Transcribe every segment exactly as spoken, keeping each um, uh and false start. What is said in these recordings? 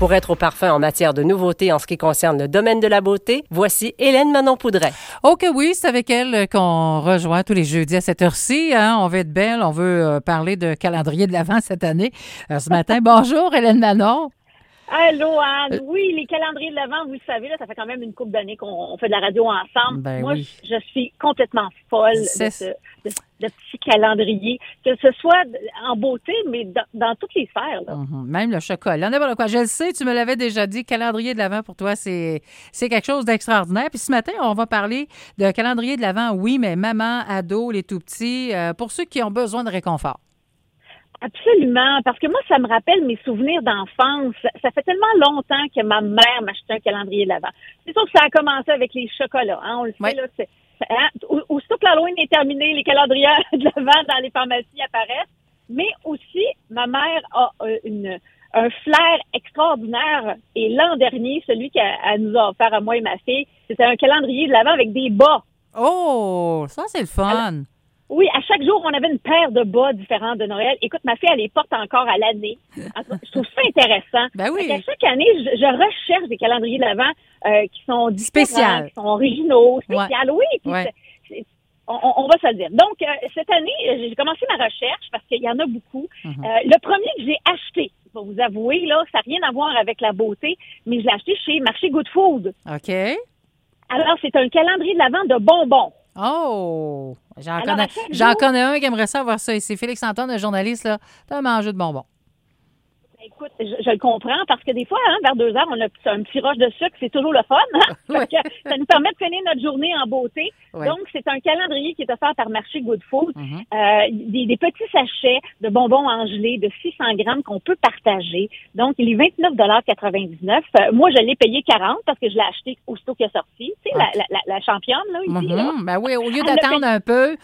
Pour être au parfum en matière de nouveautés en ce qui concerne le domaine de la beauté, voici Hélène Manon-Poudret. OK, oui, c'est avec elle qu'on rejoint tous les jeudis à cette heure-ci. Hein? On veut être belle, on veut euh, parler de calendrier de l'Avent cette année. Euh, ce matin, bonjour Hélène Manon. Allô, Anne. Oui, les calendriers de l'Avent, vous le savez, là, ça fait quand même une couple d'années qu'on fait de la radio ensemble. Ben Moi, oui. je, je suis complètement folle de, ce, de, de petits calendriers, que ce soit en beauté, mais dans, dans toutes les sphères. Là. Mm-hmm. Même le chocolat, n'importe quoi. Je le sais, tu me l'avais déjà dit, calendrier de l'Avent pour toi, c'est, c'est quelque chose d'extraordinaire. Puis ce matin, on va parler de calendrier de l'Avent, oui, mais maman, ado, les tout-petits, euh, pour ceux qui ont besoin de réconfort. Absolument, parce que moi, ça me rappelle mes souvenirs d'enfance. Ça fait tellement longtemps que ma mère m'achetait un calendrier de l'Avent. C'est sûr que ça a commencé avec les chocolats, hein, on le oui. sait, là. C'est, hein, aussitôt que l'Halloween est terminé, les calendriers de l'Avent dans les pharmacies apparaissent. Mais aussi, ma mère a une, un flair extraordinaire. Et l'an dernier, celui qu'elle nous a offert à moi et ma fille, c'était un calendrier de l'Avent avec des bas. Oh, ça, c'est le fun. Alors, oui, à chaque jour, on avait une paire de bas différents de Noël. Écoute, ma fille, elle les porte encore à l'année. Je trouve ça intéressant. Ben oui. À chaque année, je, je recherche des calendriers de l'Avent euh, qui sont différents, spécial, qui sont originaux, spécial. Ouais. Oui, puis ouais. c'est, c'est, on, on va se le dire. Donc, euh, cette année, j'ai commencé ma recherche parce qu'il y en a beaucoup. Mm-hmm. Euh, le premier que j'ai acheté, je vais vous avouer, là, ça n'a rien à voir avec la beauté, mais je l'ai acheté chez Marché Good Food. OK. Alors, c'est un calendrier de l'Avent de bonbons. Oh! J'en, Alors, connais, j'en jour... connais un qui aimerait ça voir ça ici. Félix-Antoine, un journaliste, là, t'as mangé de bonbons. Écoute, je, je le comprends parce que des fois, hein, vers deux heures, on a un petit rush de sucre, c'est toujours le fun. Hein? Oui. Parce que ça nous permet de finir notre journée en beauté. Oui. Donc, c'est un calendrier qui est offert par Marché Good Food. Mm-hmm. Euh, des, des petits sachets de bonbons en gelée de six cents grammes qu'on peut partager. Donc, il est vingt-neuf dollars quatre-vingt-dix-neuf. Euh, moi, je l'ai payé quarante parce que je l'ai acheté aussitôt qu'il est sorti. Tu sais, okay. la, la, la championne, là, ici. Mm-hmm. Là. Ben oui, au lieu Elle d'attendre un peu.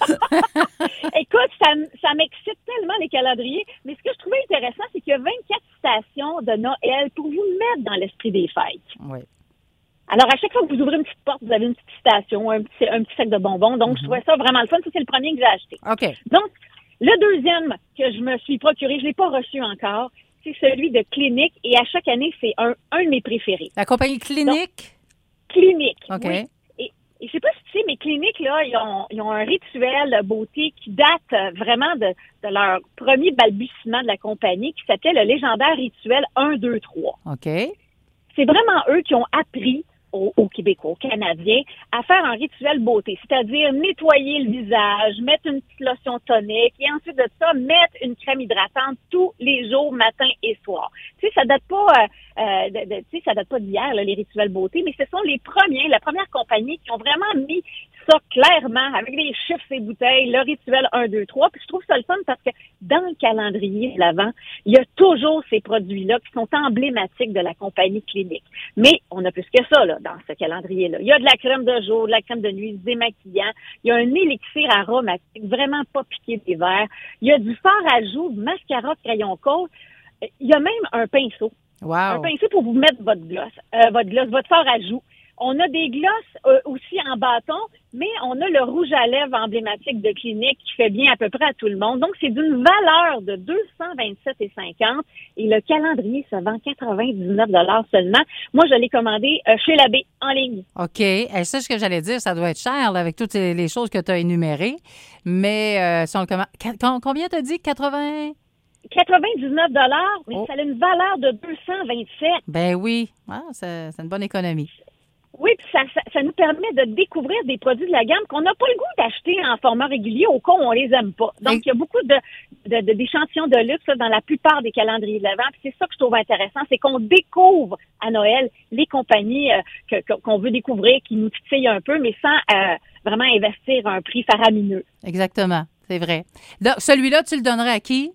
Écoute, ça, ça m'excite tellement, les calendriers. Mais ce que je trouvais intéressant, c'est qu'il y a vingt-quatre citations de Noël pour vous mettre dans l'esprit des fêtes. Oui. Alors, à chaque fois que vous ouvrez une petite porte, vous avez une petite citation, un petit, un petit sac de bonbons. Donc, mm-hmm. je trouvais ça vraiment le fun. Ça, c'est le premier que j'ai acheté. OK. Donc, le deuxième que je me suis procuré, je ne l'ai pas reçu encore, c'est celui de Clinique. Et à chaque année, c'est un, un de mes préférés. La compagnie Clinique? Donc, Clinique, OK. Oui. Et, et je sais pas si tu sais, mais Clinique, là, ils ont, ils ont un rituel beauté qui date vraiment de, de leur premier balbutiement de la compagnie qui s'appelait le légendaire rituel un, deux, trois. OK. C'est vraiment eux qui ont appris aux, aux Québécois, aux Canadiens, à faire un rituel beauté, c'est-à-dire nettoyer le visage, mettre une petite lotion tonique et ensuite de ça, mettre une crème hydratante tous les jours, matin et soir. Tu sais, ça date pas, euh, euh, de, de, tu sais, ça date pas d'hier, là, les rituels beauté, mais ce sont les premiers, la première compagnie qui ont vraiment mis ça clairement, avec les chiffres et bouteilles, le rituel un, deux, trois. Puis je trouve ça le fun parce que dans le calendrier de l'Avent, il y a toujours ces produits-là qui sont emblématiques de la compagnie Clinique. Mais on a plus que ça, là, dans ce calendrier-là. Il y a de la crème de jour, de la crème de nuit, des maquillants. Il y a un élixir aromatique, vraiment pas piqué des verres. Il y a du fard à joues, mascara, crayon colle. Il y a même un pinceau. Wow. Un pinceau pour vous mettre votre gloss, euh, votre gloss, votre fard à joues. On a des glosses euh, aussi en bâton, mais on a le rouge à lèvres emblématique de Clinique qui fait bien à peu près à tout le monde. Donc, c'est d'une valeur de deux cent vingt-sept virgule cinquante et le calendrier se vend quatre-vingt-dix-neuf dollars seulement. Moi, je l'ai commandé euh, chez Labbé en ligne. OK. Et ça, ce que j'allais dire, ça doit être cher là, avec toutes les choses que tu as énumérées. Mais euh, si on le commande, combien t'as dit? quatre-vingts quatre-vingt-dix-neuf dollars, mais oh. Ça a une valeur de deux cent vingt-sept. Ben oui. Ah, c'est, c'est une bonne économie. Oui, puis ça, ça, ça nous permet de découvrir des produits de la gamme qu'on n'a pas le goût d'acheter en format régulier au cas où on les aime pas. Donc, il y a beaucoup de, de, de d'échantillons de luxe là, dans la plupart des calendriers de l'Avent. Puis c'est ça que je trouve intéressant, c'est qu'on découvre à Noël les compagnies euh, que, que, qu'on veut découvrir, qui nous titillent un peu, mais sans euh, vraiment investir un prix faramineux. Exactement, c'est vrai. Donc, celui-là, tu le donnerais à qui?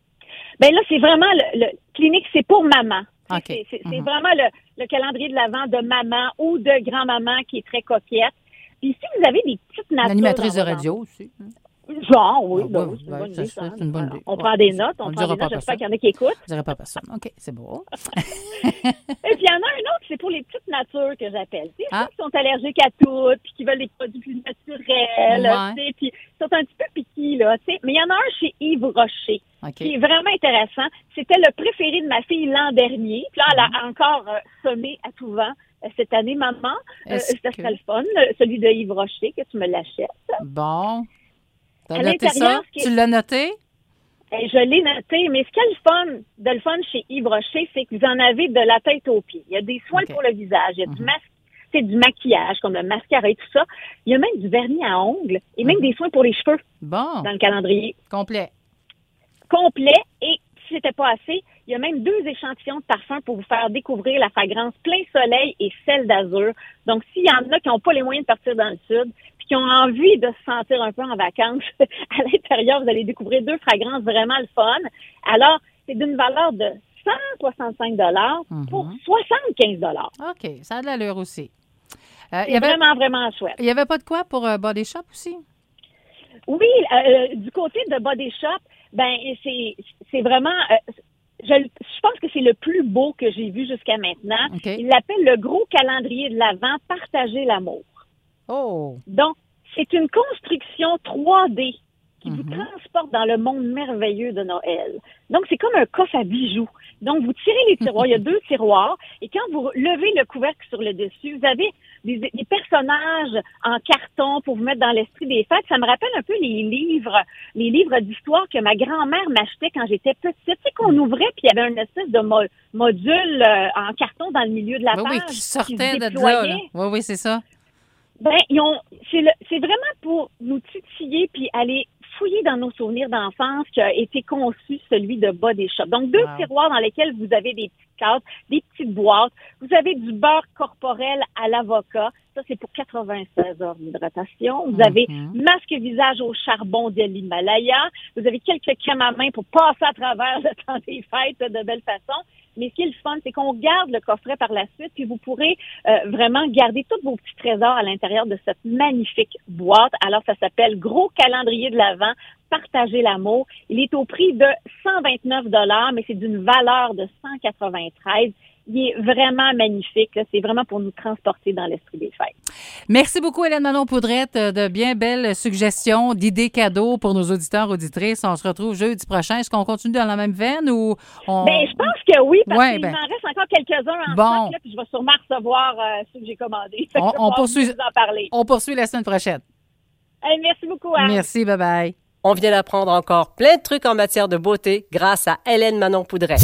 Ben là, c'est vraiment le, le Clinique, c'est pour maman. Okay. C'est, c'est, mm-hmm. c'est vraiment le, le calendrier de l'Avent de maman ou de grand-maman qui est très coquette. Puis si vous avez des petites natures... L'animatrice de radio aussi. Genre, oui. Ah, ben, oui, c'est, une ouais, bonne ça, idée, ça, ça. c'est une bonne idée. On ouais. prend des notes, on, on prend des notes. J'espère personne. qu'il y en a qui écoutent. Je dirais pas personne. OK, c'est beau. Et puis il y en a un autre, c'est pour les petites natures que j'appelle. Tu sais, ceux ah. qui sont allergiques à tout, puis qui veulent des produits plus naturels, Ouais. tu sais, puis sont un petit peu piqués qui, là, tu sais. Mais il y en a un chez Yves Rocher, OK. qui est vraiment intéressant. C'était le préféré de ma fille l'an dernier. Puis là, elle a encore euh, semé à tout vent euh, cette année, maman. Euh, Est-ce C'était que- le fun, le- celui de Yves Rocher, que tu me l'achètes. Bon. T'as À noté ça? l'intérieur, ce qui est- Tu l'as noté? Et je l'ai noté, mais ce qu'il y a le fun, de le fun chez Yves Rocher, c'est que vous en avez de la tête aux pieds. Il y a des soins OK. pour le visage, il y a du Mhm. masque, c'est du maquillage, comme le mascara et tout ça. Il y a même du vernis à ongles et même Mhm. des soins pour les cheveux Bon. dans le calendrier Complet. complet. Et si c'était pas assez, il y a même deux échantillons de parfums pour vous faire découvrir la fragrance Plein Soleil et celle d'Azur. Donc, s'il y en a qui n'ont pas les moyens de partir dans le sud, puis qui ont envie de se sentir un peu en vacances, à l'intérieur, vous allez découvrir deux fragrances vraiment le fun. Alors, c'est d'une valeur de cent soixante-cinq dollars pour Mhm. soixante-quinze dollars. OK. Ça a de l'allure aussi. Euh, il y C'est avait, vraiment, vraiment chouette. il y avait pas de quoi pour euh, Body Shop aussi? Oui, euh, du côté de Body Shop, ben c'est c'est vraiment, euh, je, je pense que c'est le plus beau que j'ai vu jusqu'à maintenant. OK. Il l'appelle le gros calendrier de l'Avent, partager l'amour. Oh! Donc, c'est une construction trois D qui vous Mhm. transporte dans le monde merveilleux de Noël. Donc, c'est comme un coffre à bijoux. Donc, vous tirez les tiroirs, il y a deux tiroirs, et quand vous levez le couvercle sur le dessus, vous avez des, des personnages en carton pour vous mettre dans l'esprit des fêtes. Ça me rappelle un peu les livres, les livres d'histoire que ma grand-mère m'achetait quand j'étais petite. Tu sais, qu'on ouvrait, puis il y avait une espèce de mo- module euh, en carton dans le milieu de la Oui, page. oui, qui sortait se de là, déployait. là. Oui, oui, c'est ça. Ben, ils ont, c'est le, c'est vraiment pour nous titiller puis aller fouiller dans nos souvenirs d'enfance qu'a été conçu celui de Body Shop. Donc, deux Wow. tiroirs dans lesquels vous avez des petites cartes, des petites boîtes. Vous avez du beurre corporel à l'avocat. Ça, c'est pour quatre-vingt-seize heures d'hydratation. Vous avez Mhm. masque visage au charbon de l'Himalaya. Vous avez quelques crèmes à main pour passer à travers le temps des fêtes de belle façon. Mais ce qui est le fun, c'est qu'on garde le coffret par la suite, puis vous pourrez euh, vraiment garder tous vos petits trésors à l'intérieur de cette magnifique boîte. Alors, ça s'appelle Gros calendrier de l'Avent, partager l'amour. Il est au prix de cent vingt-neuf dollars, mais c'est d'une valeur de cent quatre-vingt-treize. Il est vraiment magnifique. Là. C'est vraiment pour nous transporter dans l'esprit des fêtes. Merci beaucoup, Hélène Manon Poudrette, de bien belles suggestions, d'idées cadeaux pour nos auditeurs, auditrices. On se retrouve jeudi prochain. Est-ce qu'on continue dans la même veine ou on... Ben, je pense que oui, parce Ouais, qu'il ben. m'en reste encore quelques-uns en Bon. stock, là, puis je vais sûrement recevoir euh, ceux que j'ai commandés. Fait que On- je vais on pouvoir poursuit- vous en parler. On poursuit la semaine prochaine. Hey, merci beaucoup, Anne. Merci, bye-bye. On vient d'apprendre encore plein de trucs en matière de beauté grâce à Hélène Manon Poudret.